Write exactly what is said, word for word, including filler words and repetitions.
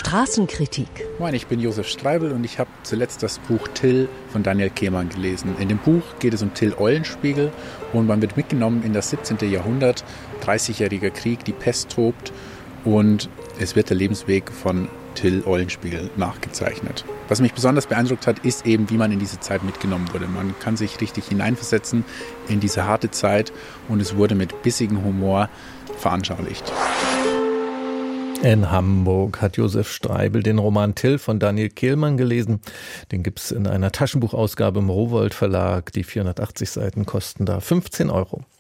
Straßenkritik. Moin, ich bin Josef Streibel und ich habe zuletzt das Buch Till von Daniel Kehlmann gelesen. In dem Buch geht es um Till Eulenspiegel und man wird mitgenommen in das siebzehnte. Jahrhundert, dreißigjähriger Krieg, die Pest tobt und es wird der Lebensweg von Till Eulenspiegel nachgezeichnet. Was mich besonders beeindruckt hat, ist eben, wie man in diese Zeit mitgenommen wurde. Man kann sich richtig hineinversetzen in diese harte Zeit und es wurde mit bissigem Humor veranschaulicht. In Hamburg hat Josef Streibel den Roman Till von Daniel Kehlmann gelesen. Den gibt's in einer Taschenbuchausgabe im Rowohlt Verlag. Die vierhundertachtzig Seiten kosten da fünfzehn Euro.